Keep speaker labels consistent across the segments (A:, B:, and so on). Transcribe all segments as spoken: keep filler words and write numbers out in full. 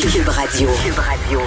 A: Cube Radio. Cube Radio.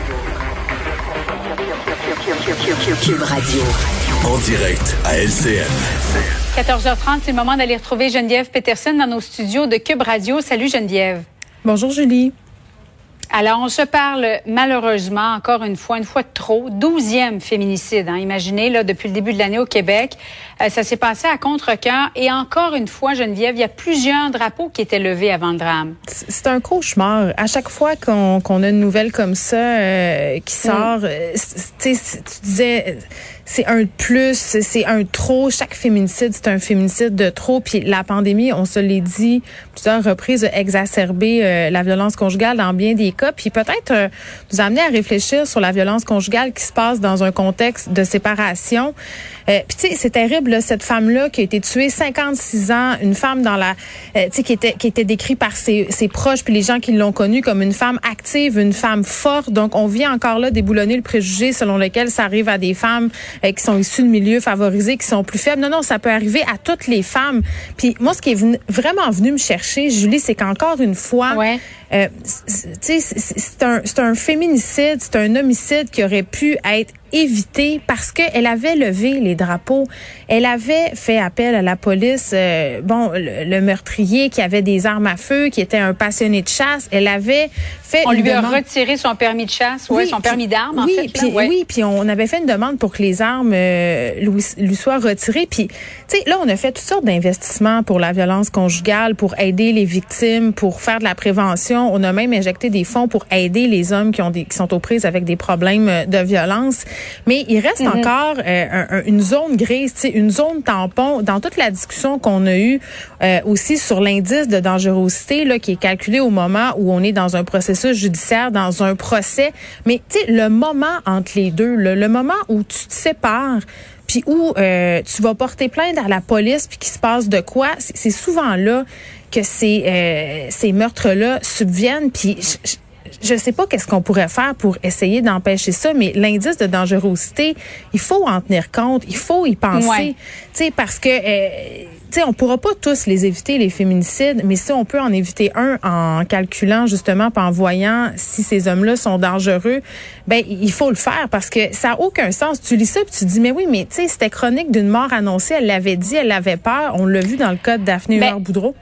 A: Cube Radio.
B: En direct à L C N.
C: quatorze heures trente, c'est le moment d'aller retrouver Geneviève Peterson dans nos studios de Cube Radio. Salut Geneviève.
D: Bonjour Julie.
C: Alors, on se parle malheureusement, encore une fois, une fois de trop, douzième féminicide. Hein, imaginez, là, depuis le début de l'année au Québec. Euh, ça s'est passé à contre-cœur. Et encore une fois, Geneviève, il y a plusieurs drapeaux qui étaient levés avant le drame.
D: C'est un cauchemar. À chaque fois qu'on qu'on a une nouvelle comme ça euh, qui sort, mm. euh, tu disais... c'est un plus, c'est un trop. Chaque féminicide, c'est un féminicide de trop. Puis la pandémie, on se l'est dit plusieurs reprises, a exacerbé euh, la violence conjugale dans bien des cas. Puis peut-être euh, nous amener à réfléchir sur la violence conjugale qui se passe dans un contexte de séparation. Euh, puis tu sais, c'est terrible, là, cette femme-là qui a été tuée, cinquante-six ans, une femme dans la, euh, tu sais, qui était qui était décrite par ses, ses proches puis les gens qui l'ont connue comme une femme active, une femme forte. Donc on vient encore là déboulonner le préjugé selon lequel ça arrive à des femmes euh, qui sont issues de milieux favorisés, qui sont plus faibles. Non, non, ça peut arriver à toutes les femmes. Puis moi, ce qui est venu, vraiment venu me chercher, Julie, c'est qu'encore une fois,
C: ouais.
D: euh, tu sais, c'est un, c'est un féminicide, c'est un homicide qui aurait pu être évité parce qu'elle avait levé les drapeaux. Elle avait fait appel à la police. Euh, bon, le, le meurtrier qui avait des armes à feu, qui était un passionné de chasse, elle avait fait
C: On
D: une
C: lui a
D: demande...
C: retiré son permis de chasse, ouais,
D: oui,
C: son permis d'armes, en
D: oui,
C: fait.
D: Puis,
C: là, ouais.
D: Oui, puis on avait fait une demande pour que les armes euh, lui, lui soient retirées. Puis, tu sais, là, on a fait toutes sortes d'investissements pour la violence conjugale, pour aider les victimes, pour faire de la prévention. On a même injecté des fonds pour aider les hommes qui ont des, qui sont aux prises avec des problèmes de violence. Mais il reste mm-hmm. encore euh, un, un, une zone grise, tu sais, une zone tampon dans toute la discussion qu'on a eue euh, aussi sur l'indice de dangerosité là qui est calculé au moment où on est dans un processus judiciaire, dans un procès. Mais tu sais, le moment entre les deux, là, le moment où tu te sépares, puis où euh, tu vas porter plainte à la police, puis qu'il se passe de quoi, c'est, c'est souvent là que ces euh, ces meurtres-là subviennent. Puis je, je sais pas qu'est-ce qu'on pourrait faire pour essayer d'empêcher ça, mais l'indice de dangerosité, il faut en tenir compte, il faut y penser,
C: ouais.
D: tu sais, parce que, euh, tu sais, on pourra pas tous les éviter, les féminicides, mais si on peut en éviter un en calculant justement, puis en voyant si ces hommes-là sont dangereux, ben il faut le faire parce que ça a aucun sens. Tu lis ça puis tu te dis, mais oui, mais tu sais, c'était chronique d'une mort annoncée, elle l'avait dit, elle avait peur, on l'a vu dans le cas de Daphné
C: ben,
D: Huard-Boudreau.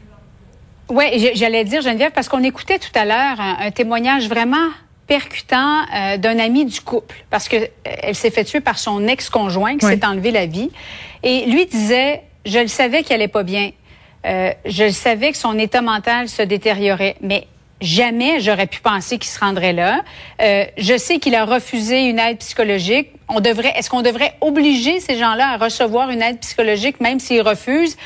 C: Oui, j'allais dire, Geneviève, parce qu'on écoutait tout à l'heure un, un témoignage vraiment percutant euh, d'un ami du couple, parce que euh, elle s'est fait tuer par son ex-conjoint qui oui. s'est enlevé la vie. Et lui disait, je le savais qu'il allait pas bien. Euh, je le savais que son état mental se détériorait, mais jamais j'aurais pu penser qu'il se rendrait là. Euh, je sais qu'il a refusé une aide psychologique. On devrait, est-ce qu'on devrait obliger ces gens-là à recevoir une aide psychologique, même s'ils refusent?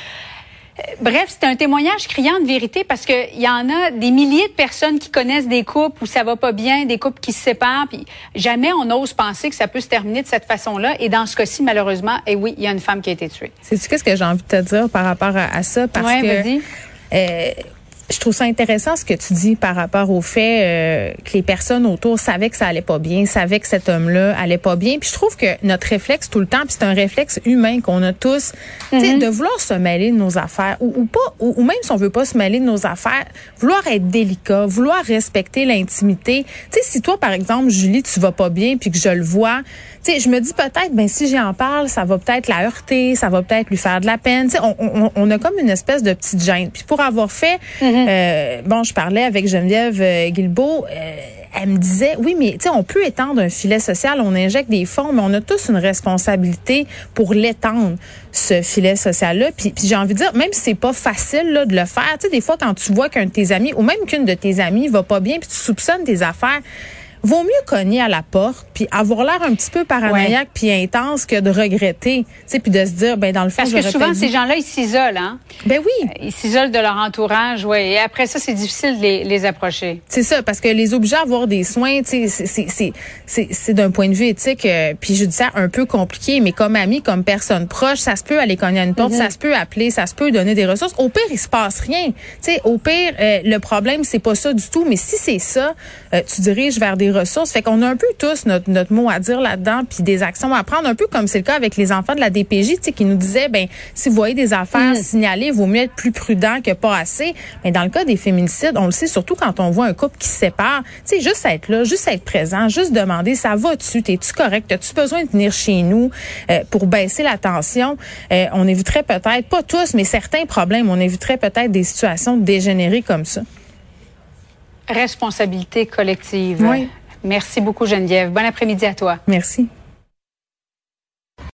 C: Bref, c'est un témoignage criant de vérité parce que il y en a des milliers de personnes qui connaissent des couples où ça va pas bien, des couples qui se séparent, puis jamais on ose penser que ça peut se terminer de cette façon-là. Et dans ce cas-ci, malheureusement, et oui, il y a une femme qui a été tuée.
D: Sais-tu qu'est-ce que j'ai envie de te dire par rapport à, à ça? Parce
C: ouais,
D: que
C: vas-y.
D: Euh, je trouve ça intéressant ce que tu dis par rapport au fait euh, que les personnes autour savaient que ça allait pas bien, savaient que cet homme-là allait pas bien. Puis je trouve que notre réflexe tout le temps, puis c'est un réflexe humain qu'on a tous, mm-hmm. tu sais, de vouloir se mêler de nos affaires ou, ou pas, ou, ou même si on veut pas se mêler de nos affaires, vouloir être délicat, vouloir respecter l'intimité. Tu sais, si toi par exemple, Julie, tu vas pas bien, puis que je le vois, tu sais, je me dis peut-être, ben si j'en parle, ça va peut-être la heurter, ça va peut-être lui faire de la peine. Tu sais, on, on, on a comme une espèce de petite gêne. Puis pour avoir fait mm-hmm. Euh, bon, je parlais avec Geneviève euh, Guilbeault. Euh, elle me disait, oui, mais tu sais, on peut étendre un filet social, on injecte des fonds, mais on a tous une responsabilité pour l'étendre, ce filet social-là. Puis, puis j'ai envie de dire, même si c'est pas facile là, de le faire, tu sais, des fois, quand tu vois qu'un de tes amis, ou même qu'une de tes amies va pas bien, puis tu soupçonnes tes affaires, vaut mieux cogner à la porte puis avoir l'air un petit peu paranoïaque ouais. puis intense que de regretter, tu sais, puis de se dire ben dans le fond
C: parce que souvent ces gens-là ils s'isolent, hein.
D: Ben oui.
C: Euh, ils s'isolent de leur entourage, ouais. Et après ça c'est difficile de les, les approcher.
D: C'est ça, parce que les obliger à avoir des soins, tu sais, c'est c'est c'est c'est, c'est d'un point de vue éthique euh, puis judiciaire un peu compliqué, mais comme ami, comme personne proche, ça se peut aller cogner à une porte, mm-hmm. ça se peut appeler, ça se peut donner des ressources. Au pire il se passe rien, tu sais. Au pire euh, le problème c'est pas ça du tout, mais si c'est ça, euh, tu diriges vers des ressources. Fait qu'on a un peu tous notre, notre mot à dire là-dedans, puis des actions à prendre, un peu comme c'est le cas avec les enfants de la D P J, tu sais, qui nous disaient, ben si vous voyez des affaires mmh. signalées, il vaut mieux être plus prudent que pas assez. Mais dans le cas des féminicides, on le sait surtout quand on voit un couple qui se sépare, tu sais, juste être là, juste être présent, juste demander, ça va-tu, t'es-tu correct, as-tu besoin de venir chez nous euh, pour baisser la tension? Euh, on éviterait peut-être, pas tous, mais certains problèmes, on éviterait peut-être des situations dégénérées comme ça.
C: Responsabilité collective.
D: Oui.
C: Merci beaucoup, Geneviève. Bon après-midi à toi.
D: Merci.